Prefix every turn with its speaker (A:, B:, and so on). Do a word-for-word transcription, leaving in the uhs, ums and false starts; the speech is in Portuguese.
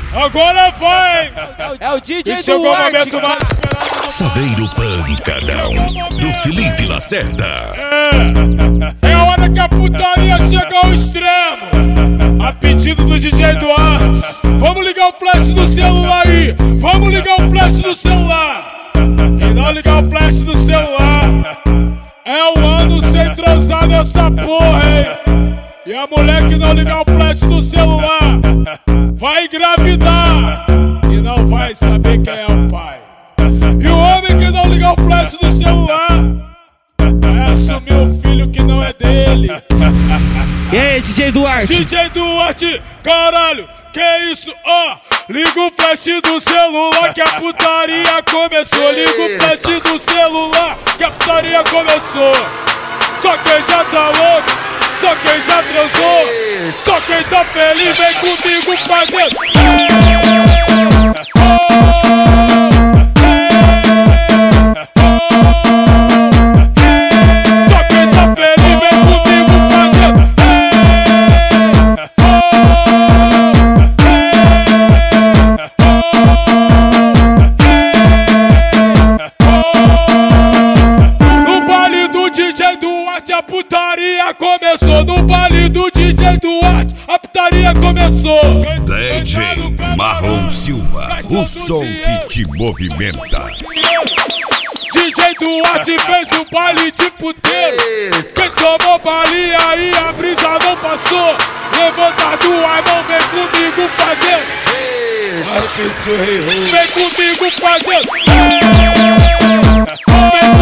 A: Agora vai!
B: É o D J
A: Esse é o
B: Duarte,
A: momento mais esperado.
C: Saveiro Pancadão, do Felipe Lacerda.
A: É, é a hora que a putaria chega ao extremo. A pedido do D J Duarte. Vamos ligar o flash do celular aí. Vamos ligar o flash do celular. Quem não ligar o flash do celular é um ano sem transar nessa porra, hein? E a mulher que não ligar o flash do celular vai engravidar e não vai saber quem é o pai. E o homem que não ligar o flash do celular vai assumir o filho que não é dele.
B: E aí, D J Duarte?
A: D J Duarte, caralho, que isso? Ó, oh, liga o flash do celular que a putaria começou. Liga o flash do celular que a putaria começou. Só quem já tá louco, só quem já transou, só quem tá feliz vem comigo fazendo. Só quem tá feliz vem comigo fazendo. No baile do D J Duarte a putaria começou. No baile do D J Duarte a putaria começou.
C: D J Marlon Silva, o som que te movimenta.
A: D J Duarte fez um baile de puteiro. Quem tomou balinha aí a brisa não passou. Levanta duas mãos, vem comigo fazer. Vem comigo fazer.